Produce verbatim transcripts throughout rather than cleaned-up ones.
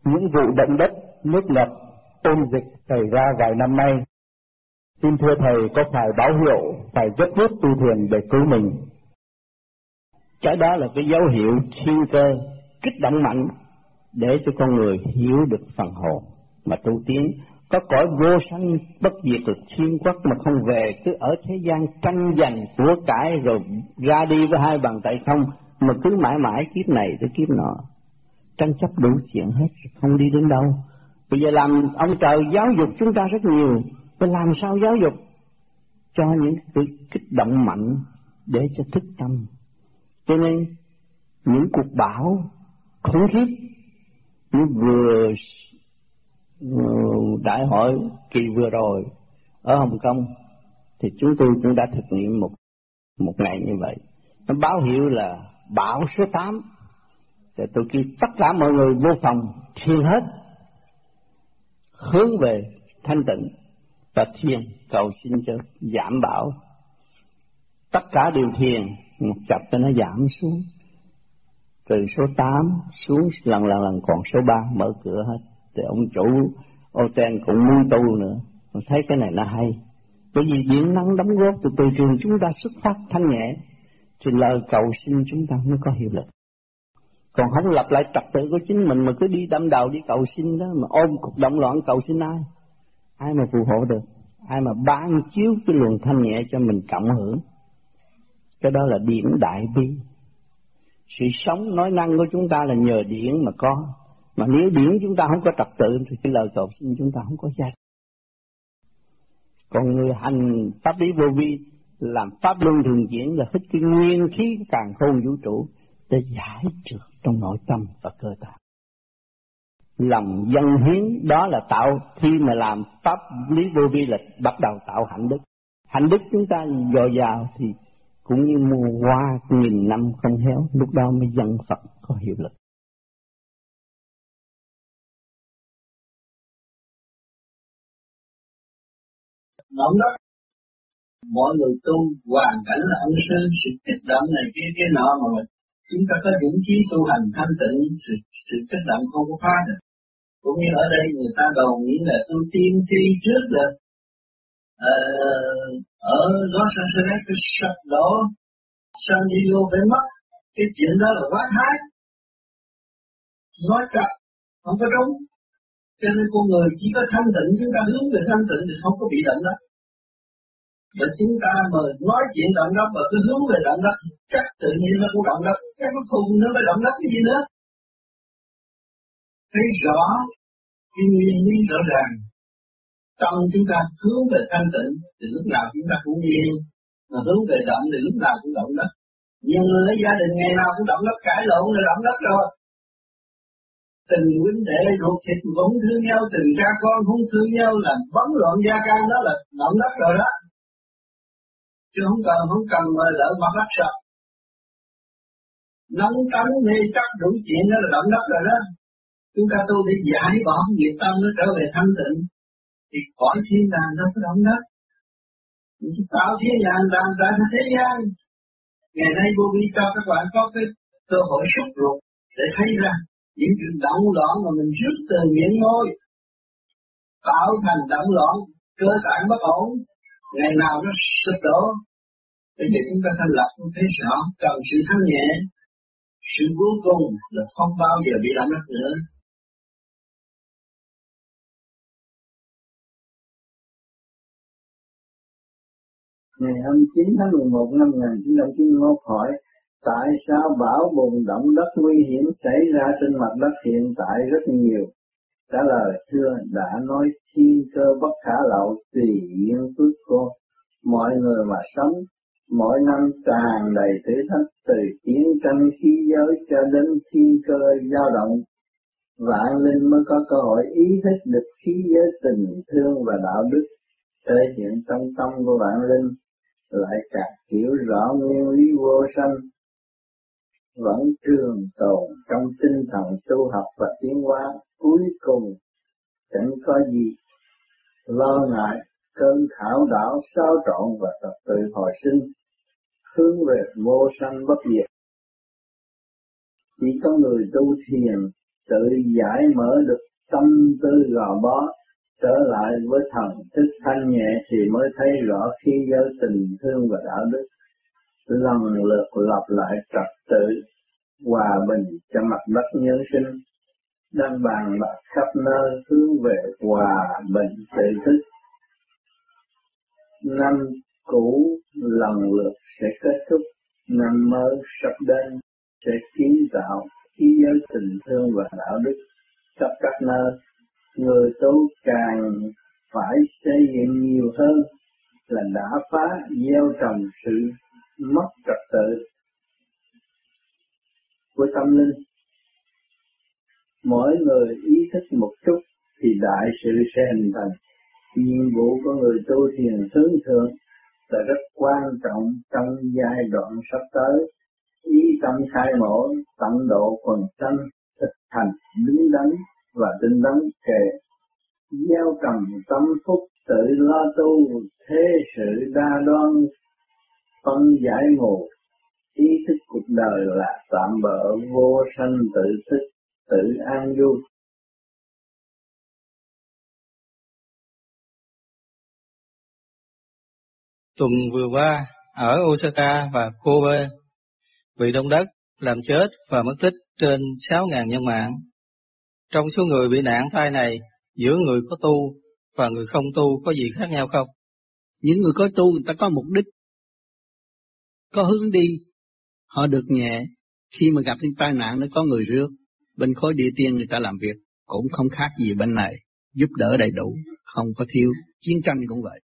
những vụ động đất, nước ngập, ôn dịch xảy ra vài năm nay. Xin thưa Thầy, có phải báo hiệu phải gấp rút tu thiền để cứu mình? Cái đó là cái dấu hiệu thiên cơ kích động mạnh để cho con người hiểu được phần hồn mà tu tiến. Có cõi vô sanh bất diệt được thiên quốc mà không về, cứ ở thế gian tranh giành của cải rồi ra đi với hai bàn tay không, mà cứ mãi mãi kiếp này tới kiếp nọ tranh chấp đủ chuyện hết, không đi đến đâu. Bây giờ làm ông trời giáo dục chúng ta rất nhiều, phải làm sao giáo dục cho những cái kích động mạnh để cho thức tâm. Cho nên những cuộc bão khủng khiếp như vừa đại hội kỳ vừa rồi ở Hồng Kông thì chúng tôi cũng đã thực nghiệm một một ngày như vậy. Nó báo hiệu là bão số tám. Thì tôi kêu tất cả mọi người vô phòng thiền hết, hướng về thanh tịnh và thiền cầu xin cho giảm bão. Tất cả đều thiền, một chập cho nó giảm xuống, từ số tám xuống lần lần lần còn số ba, mở cửa hết. Thì ông chủ hotel cũng muốn tu nữa, tôi thấy cái này nó hay. Bởi vì điện năng đóng góp từ từ trường chúng ta xuất phát thanh nhẹ, thì lời cầu xin chúng ta mới có hiệu lực. Còn không lập lại trật tự của chính mình mà cứ đi đâm đầu đi cầu xin đó, mà ôm cuộc động loạn cầu xin ai? Ai mà phù hộ được? Ai mà ban chiếu cái luồng thanh nhẹ cho mình cộng hưởng? Cái đó là điểm đại bi. Sự sống nói năng của chúng ta là nhờ điển mà có. Mà nếu điển chúng ta không có trật tự thì cái lời cầu xin chúng ta không có giá trị. Còn người hành pháp lý vô vi làm pháp luân thường chuyển là hít cái nguyên khí càn khôn vũ trụ để giải trượt trong nội tâm và cơ tạng. Lòng dân hiến đó là tạo, khi mà làm pháp lý vô vi là bắt đầu tạo hạnh đức. Hạnh đức chúng ta dồi dào thì cũng như mùa hoa nghìn năm không héo, lúc đó mới dân Phật có hiệu lực. Động đất, mọi người tu hoàn cảnh là ân sư, sự kích động này kia kia nọ mà chúng ta có dũng khí tu hành thanh tịnh, sự, sự kích động không có phá được. Cũng như ở đây người ta đồn nghĩ là tu tiên tri trước là uh, ở Los Angeles cái sập đổ, San Diego phải mất, cái chuyện đó là quá thái, nói cả không có đúng. Cho nên con người chỉ có thanh tịnh, chúng ta hướng về thanh tịnh thì không có bị động đất. Và chúng ta mà nói chuyện động đất và cứ hướng về động đất, chắc tự nhiên nó cũng động đất, cái cuối cùng nó phải động đất cái gì nữa. Thấy rõ cái nguyên lý rõ ràng, tâm chúng ta hướng về thanh tịnh thì lúc nào chúng ta cũng yên, mà hướng về động thì lúc nào cũng động đất. Nhiều người ở gia đình ngày nào cũng động đất, cãi lộn là động đất rồi. Tình huynh đệ ruột thịt vẫn thương nhau, tình cha con không thương nhau là bấn loạn gia can, đó là động đất rồi đó. Chứ không cần không cần mà lỡ mặt đất sợ. Nóng tánh mê chắc đủ chuyện đó là động đất rồi đó. Chúng ta tu để giải bỏ nghiệp tâm nó trở về thanh tịnh thì cõi thiên đàng nó có động đất. Mình tạo thiên đàng đàng ra thế gian. Ngày nay vô vi cho các bạn có cái cơ hội xúc ruột để thấy ra những chuyện động loạn mà mình rước từ miệng môi tạo thành động loạn, cơ tạng bất ổn, ngày nào nó sụp đổ. Bây giờ chúng ta thanh lập cũng thấy rõ, cần sự thanh nhẹ, sự vô cùng là không bao giờ bị động đất nữa. Ngày hai mươi chín tháng mười một năm một nghìn chín trăm chín mươi mốt hỏi, tại sao bão bùng động đất nguy hiểm xảy ra trên mặt đất hiện tại rất nhiều? Trả lời, thưa, đã nói thiên cơ bất khả lậu, tùy duyên phước cô. Mọi người mà sống, mỗi năm tràn đầy thử thách, từ chiến tranh khí giới cho đến thiên cơ dao động. Vạn linh mới có cơ hội ý thức được khí giới tình thương và đạo đức thể hiện trong tâm của vạn linh, lại càng hiểu rõ nguyên lý vô sanh vẫn trường tồn trong tinh thần tu học và tiến hóa. Cuối cùng chẳng có gì lo ngại cơn khảo đảo xáo trộn và trật tự hồi sinh, hướng về vô sanh bất diệt. Chỉ có người tu thiền tự giải mở được tâm tư gò bó, trở lại với thần thức thanh nhẹ thì mới thấy rõ khí giới tình thương và đạo đức, lần lượt lặp lại trật tự hòa bình cho mặt đất nhân sinh, đang bàn bạc khắp nơi hướng về hòa bình tự thức. Năm cũ lần lượt sẽ kết thúc, năm mới sắp đến sẽ kiến tạo khí giới tình thương và đạo đức khắp các nơi. Người tu càng phải xây dựng nhiều hơn là đã phá gieo trồng sự mất trật tự của tâm linh. Mỗi người ý thức một chút thì đại sự sẽ hình thành. Nhiệm vụ của người tu thiền hướng thượng là rất quan trọng trong giai đoạn sắp tới. Ý tâm khai mở, tận độ quần sanh, thực hành đứng đắn và tinh tấn kề. Gieo trồng tâm phúc tự lo tu, thế sự đa đoan phân giải mù. Ý thức cuộc đời là tạm bợ, vô sanh tự thức, tự an vui. Tuần vừa qua ở Osaka và Kobe, bị động đất làm chết và mất tích trên sáu nghìn nhân mạng. Trong số người bị nạn tai này, giữa người có tu và người không tu có gì khác nhau không? Những người có tu người ta có mục đích, có hướng đi, họ được nhẹ. Khi mà gặp những tai nạn nó có người rước. Bên khối địa tiên người ta làm việc cũng không khác gì bên này, giúp đỡ đầy đủ, không có thiếu. Chiến tranh cũng vậy.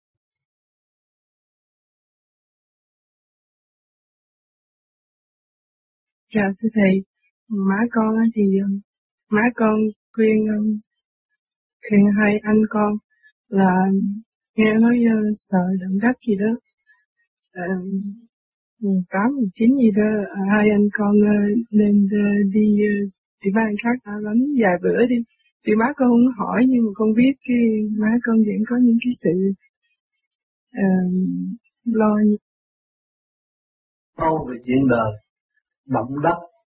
Dạ thưa thầy, má con thì má con khuyên khuyên hai anh con là nghe nói sợ động đất gì đó, tám chín gì đó, hai anh con nên đi đi ban khác đã đánh vài bữa đi. Thì má con không hỏi nhưng mà con biết cái má con vẫn có những cái sự uh, lo. Câu về chuyện đời, động đất,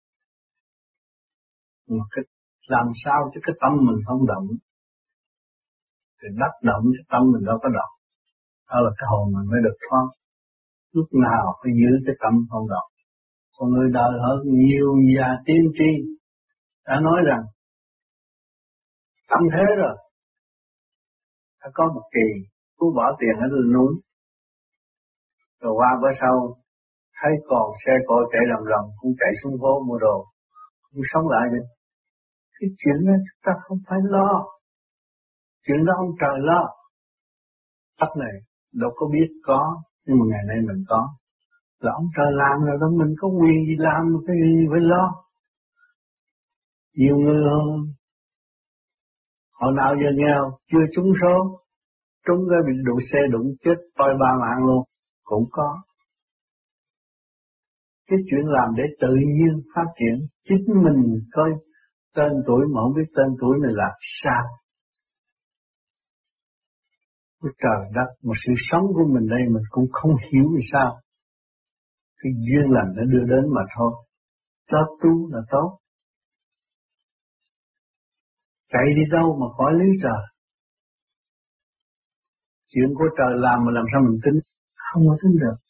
mà cái, làm sao cho cái tâm mình không động, thì đất động cái tâm mình đâu có động, đó là cái hồn mình mới được thoát. Lúc nào phải giữ cái tâm không động. Còn người đời hơn nhiều nhà tiên tri đã nói rằng tâm thế rồi, đã có một kỳ cứ bỏ tiền ở lên núi, rồi qua bữa sau thấy còn xe cộ chạy rầm rầm cũng chạy xuống phố mua đồ, cũng sống lại được. Cái chuyện đó chúng ta không phải lo, chuyện đó ông trời lo. Đất này đâu có biết có, nhưng mà ngày nay mình có, là ông trời làm rồi đó, mình có quyền gì làm, cái gì phải lo. Nhiều người họ nào giờ nghèo chưa trúng số, trúng cái bị đụng xe đụng chết toi ba mạng luôn cũng có. Cái chuyện làm để tự nhiên phát triển, chính mình coi tên tuổi mà không biết tên tuổi này là sao. Cái trời đất, một sự sống của mình đây mình cũng không hiểu vì sao. Cái duyên lành đã đưa đến mà thôi. Cho tu là tốt. Chạy đi đâu mà khỏi lý trời. Chuyện của trời làm mà làm sao mình tính, không có tính được.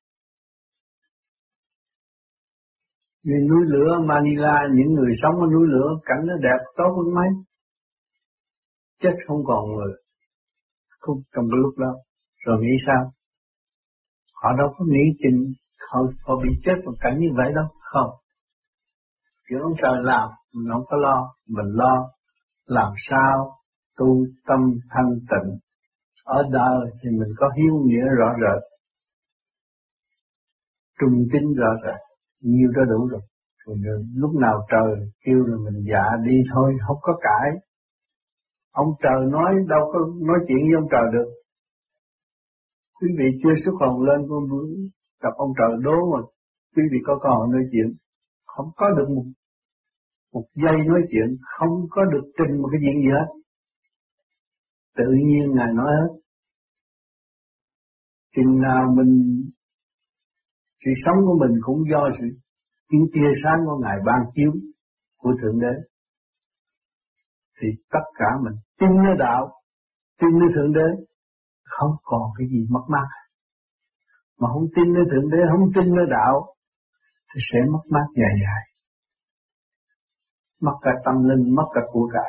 Vì núi lửa Manila, những người sống ở núi lửa, cảnh nó đẹp tốt hơn mấy. Chết không còn người, không trong cái lúc đó. Rồi nghĩ sao? Họ đâu có nghĩ chừng họ, họ bị chết một cảnh như vậy đâu, không. Chuyện ông trời làm, mình không có lo, mình lo làm sao tu tâm thanh tịnh. Ở đời thì mình có hiếu nghĩa rõ rệt, trung tín rõ rệt, nhiều đó đủ rồi. Rồi lúc nào trời kêu rồi mình dạ đi thôi, không có cãi. Ông trời nói đâu có nói chuyện với ông trời được. Quý vị chưa xuất hồn lên con gặp ông trời đố mà quý vị có còn nói chuyện, không có được một một giây nói chuyện, không có được trình một cái chuyện gì hết. Tự nhiên Ngài nói hết. Chừng nào mình, sự sống của mình cũng do sự những tia sáng của Ngài ban chiếu của Thượng Đế. thì tất cả mình tin nơi đạo, tin nơi Thượng Đế, không còn cái gì mất mát. Mà không tin nơi Thượng Đế, không tin nơi đạo thì sẽ mất mát dài dài. Mất cả tâm linh, mất cả của cải.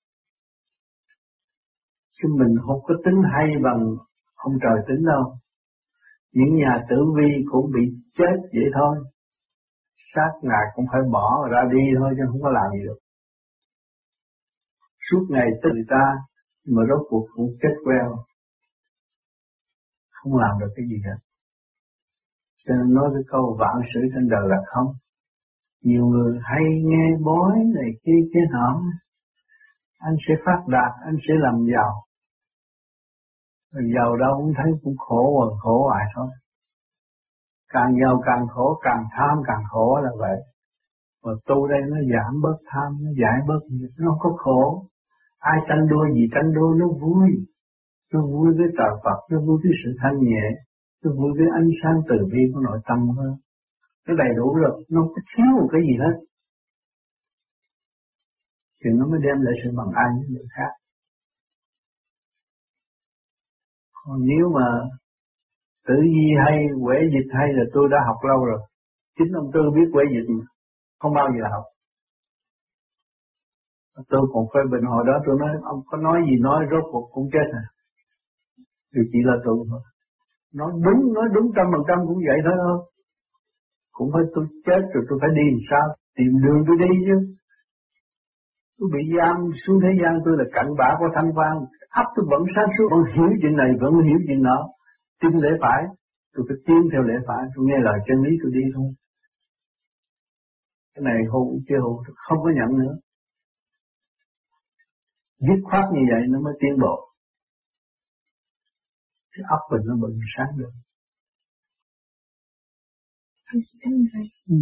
Chứ mình không có tính hay bằng ông trời tính đâu. Những nhà tử vi cũng bị chết vậy thôi. Sát Ngài cũng phải bỏ ra đi thôi chứ không có làm gì được. Suốt ngày tới người ta mà rốt cuộc cũng chết queo. Không làm được cái gì hết. Cho nên nói cái câu vạn sự trên đời là không. Nhiều người hay nghe bói này kia kia nọ. Anh sẽ phát đạt, anh sẽ làm giàu. Rồi giàu đâu cũng thấy cũng khổ và khổ hoài thôi. Càng giàu càng khổ, càng tham càng khổ là vậy. Mà tu đây nó giảm bớt tham, nó giải bớt nghiệp, nó không có khổ. Ai tranh đua gì tranh đua nó vui. Nó vui với trời Phật, nó vui với sự thanh nhẹ, nó vui với ánh sáng từ bi của nội tâm hơn. Nó đầy đủ rồi, nó không có thiếu một cái gì hết. Thì nó mới đem lại sự bằng an với người khác. Còn nếu mà tử vi hay, quẻ dịch hay là tôi đã học lâu rồi. Chính ông Tư biết quẻ dịch mà, không bao giờ học. Tôi còn phê bình hồi đó tôi nói, ông có nói gì nói rốt cuộc cũng chết à. Thì chỉ là tôi thôi. Nói đúng, nói đúng trăm phần trăm cũng vậy thôi thôi. Cũng phải tôi chết rồi tôi phải đi làm sao, tìm đường tôi đi chứ. Tôi bị giam xuống thế gian tôi là cặn bã của thanh quan, ấp tôi vẫn sáng suốt, vẫn hiểu chuyện này, vẫn hiểu chuyện nọ. Tin lễ phải, tôi phải tiến theo lễ phải, tôi nghe lời chân lý tôi đi thôi. Cái này hôn chưa hôn, tôi không có nhận nữa. Dứt khoát như vậy nó mới tiến bộ. Cái óc mình nó bừng sáng được. Anh sẽ thấy như vậy. Ừ.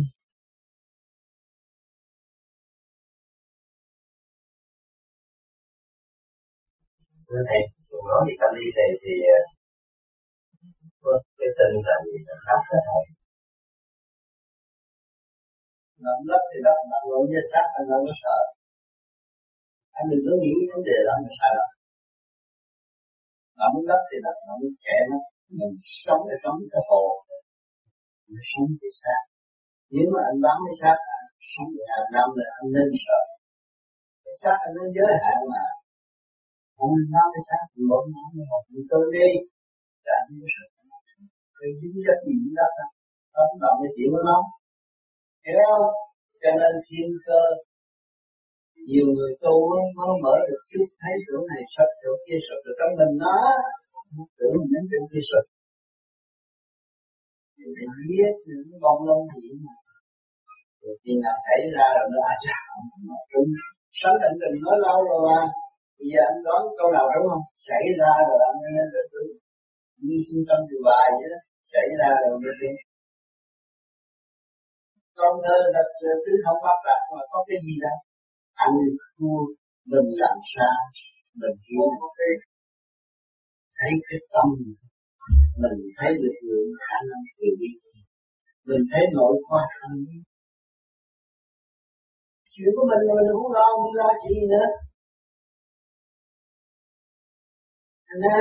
Thưa Thầy, tôi nói về tâm lý này thì có cái tình là gì là khác hết Thầy. Làm đất thì đất, đặt lộn với sát anh đâu có sợ. Anh đừng có nghĩ vấn đề đó là sai lầm. Làm đất thì đất, làm kẻ nó, mình sống thì sống cái hồ, mình sống thì sát. Nếu mà anh bám cái sát, anh sống ngàn năm là anh nên sợ. Cái sát anh nó giới hạn mà. Anh bám cái sát, mình bấm nó, mình học mình tôi đi. Là anh mới sợ. Cái dính chất gì dính đất đó, nó không động cái chuyện của nó. Hiểu không? Cho nên thiên cơ, nhiều người tu nó mở được sức thấy chỗ này sập, chỗ kia sập, rồi trong mình nó tưởng mình đến chỗ kia sập. Thì để giết những bông lông gì mà. Rồi khi nào xảy ra rồi nó ai chắc nó trúng. Sống định tình nói lâu rồi mà. Bây giờ anh đoán câu nào đúng không? Xảy ra rồi anh nên rồi tôi như sinh tâm từ bài vậy đó. Xảy ra rồi mới tin. Con thơ đặt tứ không bắt đặt mà có cái gì đâu. Anh thua mình làm sao mình hiểu một cái thấy cái tâm mình thấy lực lượng khả năng tự bi mình thấy nội khoa thân chuyện của mình mình không lo không lo chuyện gì nữa thành ra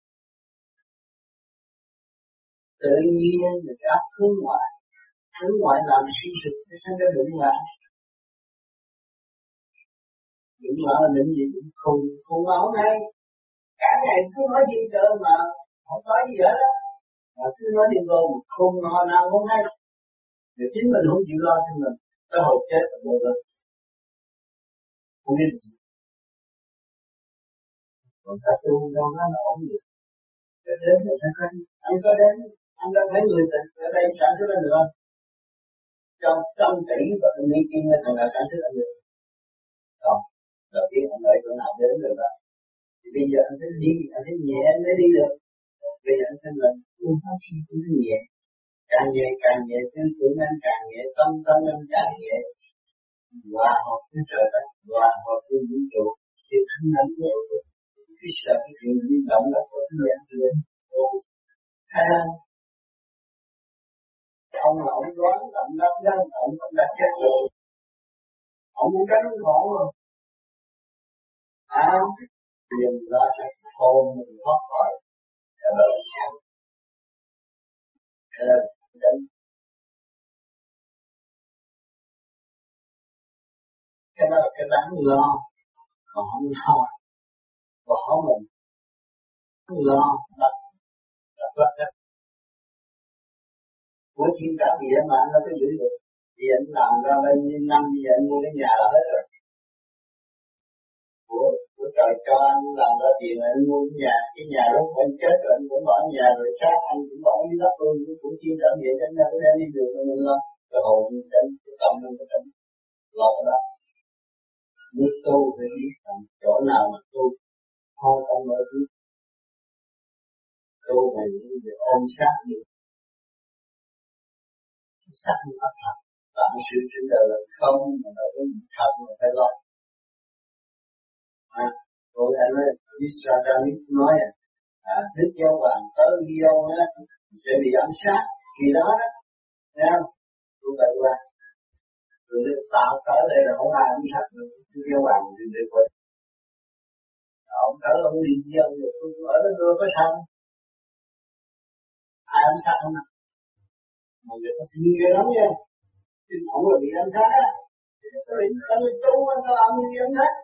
tự nhiên người ta hướng ngoại hướng ngoại làm suy sụp cái sang cái đụng lại đụng lại là định gì cũng khùng khùng máu ngay cả ngày cứ nói gì cơ mà không nói gì hết á mà cứ nói đi vô một khùng ngò nào không hay để chính mình không chịu lo cho mình cái hồi chết là vô rồi không biết gì còn ta tu đâu nó là ổn được để đến để thấy anh anh có đến anh đã thấy người tình ở đây sản xuất ra được không trong trăm tỷ và cái mỹ kim là thằng nào sản xuất ra được không đầu tiên anh đợi chỗ nào đến được rồi thì bây giờ anh thấy đi anh thấy nhẹ anh mới đi được bây giờ anh thấy là phương pháp chi cũng nhẹ càng nhẹ càng nhẹ tư tưởng anh càng nhẹ tâm tâm anh càng nhẹ hòa hợp với trời đất hòa hợp với vũ trụ thì thanh lãnh nhẹ cái sợ cái chuyện đi động là có thể nhẹ lên hay không ông là ông đoán động đất đó ông không đặt chết rồi ông muốn tránh khổ rồi áo tiền ra sẽ hôn mình thoát khỏi cái đó là cái đó là cái đó là cái đáng lo, còn không lo bỏ mình lo đặt đặt đặt đặt của thiên cả gì mà anh nó có giữ được thì anh làm ra bao nhiêu năm bây giờ anh mua cái nhà là hết rồi, của của trời cho anh làm ra tiền anh mua cái nhà, cái nhà lúc anh chết rồi anh cũng bỏ nhà rồi sát anh cũng bỏ dưới đất luôn, cũng thiên cả vậy cho nên cái đi được mình lo rồi hồn trên cái tâm lên cái tâm lo cái đó. Nước tu phải biết rằng chỗ nào mà tu thôi tâm ở trước tu này những việc ôm sát được sát như pháp thật, và sự trên đời là không mà là cái thật mà phải lo. À, rồi anh ấy Israel nói à, Đức Giáo Hoàng tới Gio á sẽ bị ám sát khi đó đó, nghe không? Tôi vậy qua, rồi Đức tạo tới đây là không ai ám sát được Đức Giáo Hoàng thì được rồi. Ông tới ông đi dân rồi tôi ở đó rồi có sao? Ai ám sát không nào? Mà người ta thương ghê lắm nha, chứ không là bị ám sát á. Tôi định ta lên tu á, ta làm gì bị ám sát?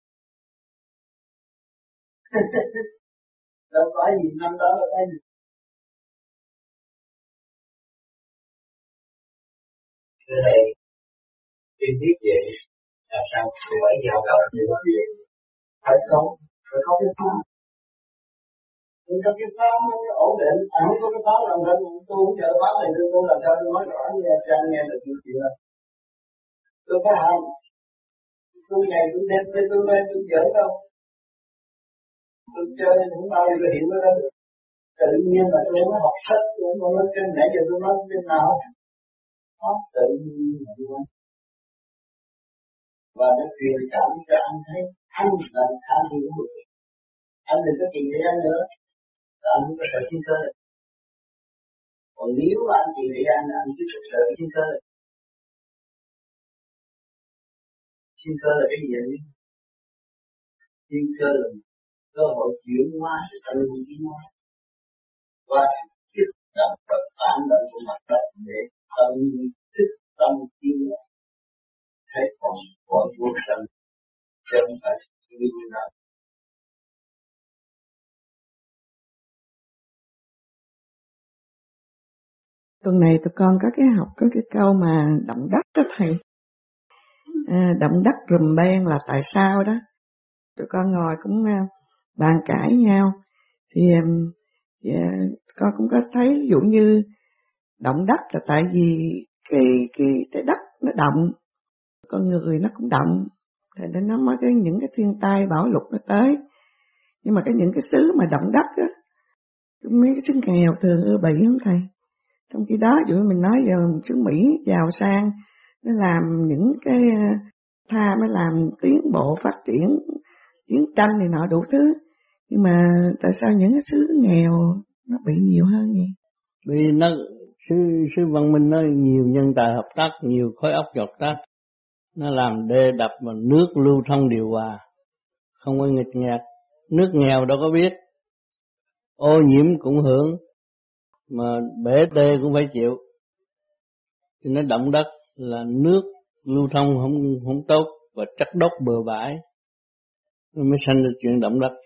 Đâu có gì năm đó là cái gì. Thế này, tiên thiết về làm sao tôi phải giao cầu như vậy? Phải không? Phải có cái pháp. Nhưng trong cái pháp nó ổn định, à không có cái pháp làm ra tôi không chờ pháp này tôi làm sao tôi nói rõ nghe cho anh nghe được những chuyện này. Tôi có hành, tôi ngày tôi đem tôi tôi lên tôi giỡn đâu. Tôi chơi không bao giờ hiểu nó đâu. Tự nhiên mà tôi mới học sách, tôi không nói trên nãy giờ tôi nói trên nào. Nó tự nhiên mà tôi nói. Và nó truyền cảm cho anh thấy anh là khả năng của mình. Anh đừng có kỳ thị anh nữa, là anh không có sợ thiên cơ. Còn nếu mà anh kỳ thị anh, anh cứ sợ thiên cơ. Thiên cơ là cái gì vậy? Thiên cơ là cơ hội chuyển hóa sự tâm linh tiến hóa qua kích động và phản động của mặt đất để tâm linh thức tâm tiến hóa. Thế còn mọi vô sanh chứ không phải như thế nào. Tuần này tụi con có cái học có cái câu mà động đất đó thầy. À, động đất rùm beng là tại sao đó. Tụi con ngồi cũng uh, bàn cãi nhau. Thì, um, thì uh, con cũng có thấy ví dụ như động đất là tại vì cái cái trái đất nó động, con người nó cũng động, thì nên nó mới cái những cái thiên tai bão lụt nó tới. Nhưng mà cái những cái xứ mà động đất á, mấy cái xứ nghèo thường ưa bị không thầy? Trong khi đó, dụ mình nói giờ xứ Mỹ giàu sang, nó làm những cái tha mới làm tiến bộ phát triển, chiến tranh này nọ đủ thứ. Nhưng mà tại sao những cái xứ nghèo nó bị nhiều hơn vậy? Vì nó xứ xứ văn minh nó nhiều nhân tài hợp tác, nhiều khối óc hợp tác, nó làm đê đập mà nước lưu thông điều hòa, không có nghịch ngợt. Nước nghèo đâu có biết, ô nhiễm cũng hưởng, mà bể đê cũng phải chịu. Thì nó động đất là nước lưu thông không không tốt và chất đốt bừa bãi, nó mới sanh ra chuyện động đất.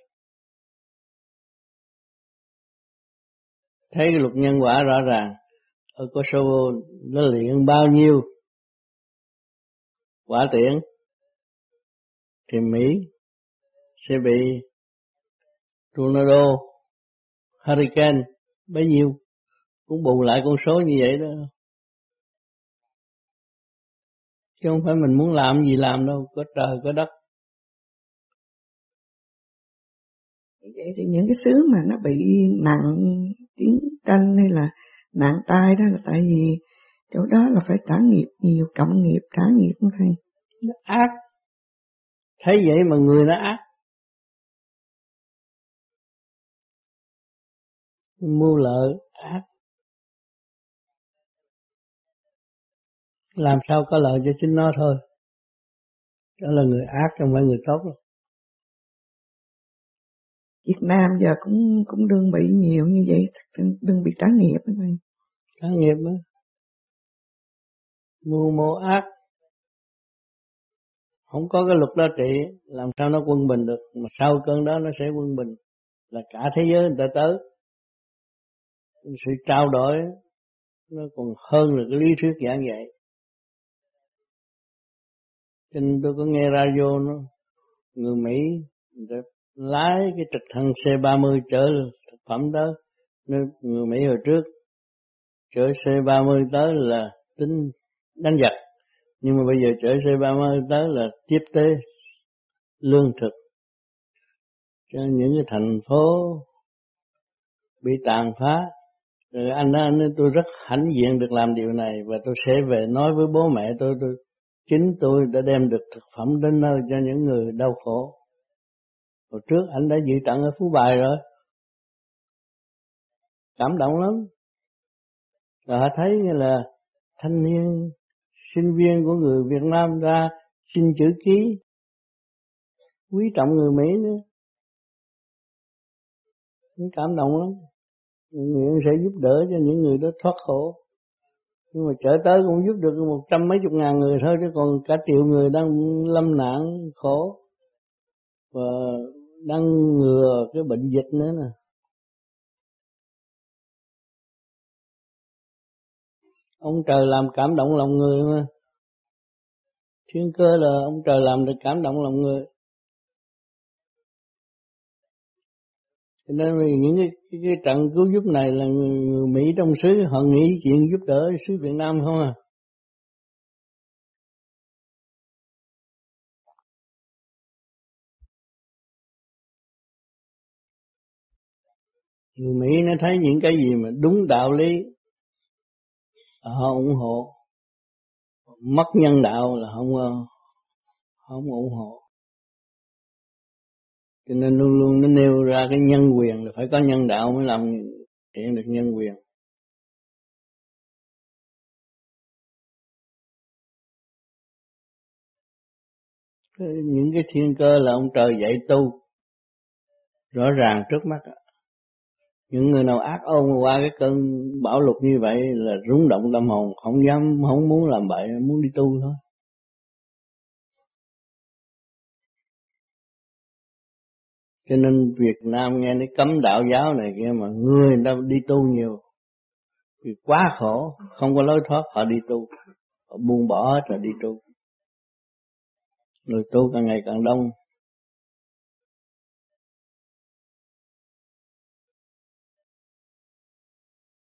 Thấy cái luật nhân quả rõ ràng, ở Kosovo nó luyện bao nhiêu quả tiễn thì Mỹ sẽ bị tornado, hurricane bấy nhiêu, cũng bù lại con số như vậy đó. Chứ không phải mình muốn làm gì làm đâu, có trời có đất. Vậy thì những cái xứ mà nó bị nặng chiến tranh hay là nạn tai đó là tại vì chỗ đó là phải trả nghiệp nhiều, cộng nghiệp trả nghiệp không thầy? Nó ác. Thấy vậy mà người nó ác. Mưu lợi ác. Làm sao có lợi cho chính nó thôi. Đó là người ác không phải người tốt đâu. Việt Nam giờ cũng cũng đương bị nhiều như vậy, đừng bị trả nghiệp đó thầy. Trả nghiệp đó. Mưu mô ác. Không có cái luật đó trị, làm sao nó quân bình được, mà sau cơn đó nó sẽ quân bình, là cả thế giới người ta tới. Sự trao đổi nó còn hơn là cái lý thuyết giảng dạy. Cho nên tôi có nghe radio nó, người Mỹ người ta lái cái trực thăng C ba mươi chở thực phẩm tới. Người Mỹ hồi trước chở C ba mươi tới là tính đánh giặc, nhưng mà bây giờ chở C ba mươi tới là tiếp tế lương thực cho những cái thành phố bị tàn phá. Rồi anh nói, anh nói tôi rất hãnh diện được làm điều này, và tôi sẽ về nói với bố mẹ tôi, tôi chính tôi đã đem được thực phẩm đến nơi cho những người đau khổ. Hồi trước anh đã dự trận ở Phú Bài rồi, cảm động lắm. Rồi họ thấy như là thanh niên sinh viên của người Việt Nam ra xin chữ ký, quý trọng người Mỹ nữa, cũng cảm động lắm. Nguyện sẽ giúp đỡ cho những người đó thoát khổ. Nhưng mà trở tới cũng giúp được một trăm mấy chục ngàn người thôi, chứ còn cả triệu người đang lâm nạn khổ và đang ngừa cái bệnh dịch nữa nè. Ông trời làm cảm động lòng người mà. Thiên cơ là ông trời làm được cảm động lòng người. Cho nên những cái, cái, cái trận cứu giúp này là người, người Mỹ trong xứ họ nghĩ chuyện giúp đỡ xứ Việt Nam không à. Người Mỹ nó thấy những cái gì mà đúng đạo lý họ ủng hộ, mất nhân đạo là không không ủng hộ. Cho nên luôn luôn nó nêu ra cái nhân quyền là phải có nhân đạo mới làm hiện được nhân quyền. Những cái thiên cơ là ông trời dạy tu rõ ràng trước mắt. Những người nào ác ôn qua cái cơn bão lụt như vậy là rung động tâm hồn, không dám, không muốn làm bậy, muốn đi tu thôi. Cho nên Việt Nam nghe nó cấm đạo giáo này kia mà người ta đi tu nhiều, vì quá khổ, không có lối thoát, họ đi tu, họ buông bỏ hết là đi tu. Người tu càng ngày càng đông.